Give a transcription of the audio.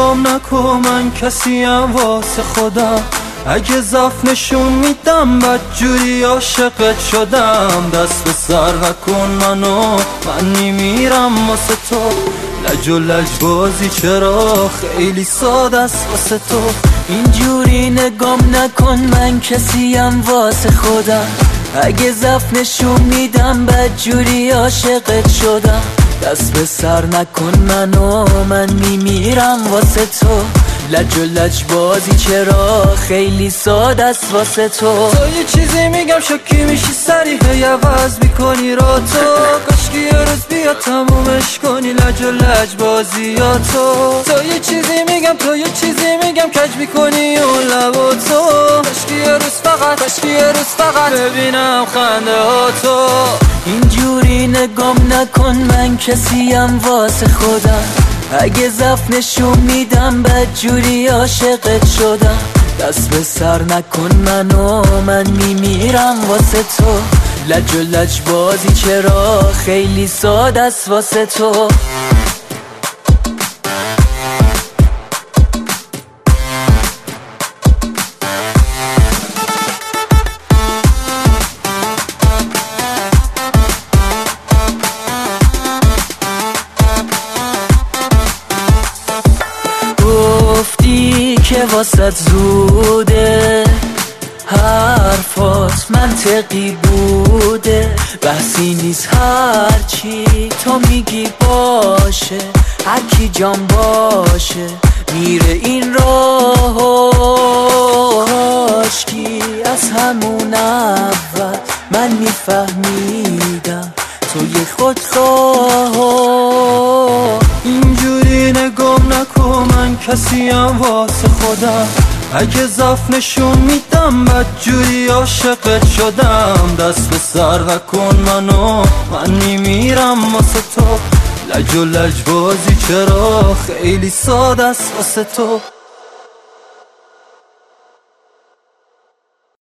نگام نکن من کسیم واسه خودم، اگه ضعف نشون میدم بدجوری عاشقت شدم. دست به سر نکن منو، من میمیرم واسه تو. لج و لج بازی چرا خیلی ساده است واسه تو. اینجوری نگام نکن من کسیم واسه خودم، اگه ضعف نشون میدم بدجوری عاشقت شدم. دست به سر نکن منو، من میمیرم واسه تو. لج و لج بازی چرا خیلی ساده است واسه تو. تو یه چیزی میگم شوکی میشی سریع عوض میکنی را تو. کاشکی یه روز بیا تمومش کنی لج و لج بازی ها تو یه چیزی میگم تو یه چیزی میگم کج میکنی اون لبا تو. کاشکی یه روز فقط ببینم خنده ها تو. اینجوری نگام نکن من کسیم واسه خودم، اگه ضعف نشون میدم بدجوری عاشقت شدم. دست به سر نکن منو، من میمیرم واسه تو. لج و لج بازی چرا خیلی ساده است واسه تو. گفتی که واسط زوده، حرفات منطقی بوده، بحثی نیست هرچی تو میگی باشه. هرکی جان باشه میره این راهو. کاشکی از همون اول من میفهمیدم تو یه خودخواه. اینجوری نگام نکن من کسیم واسه خودم، اگه ضعف نشون میدم بدجوری عاشقت شدم. دست به سر نکن منو، من میمیرم واسه تو. لج و لج بازی چرا خیلی ساده است واسه تو.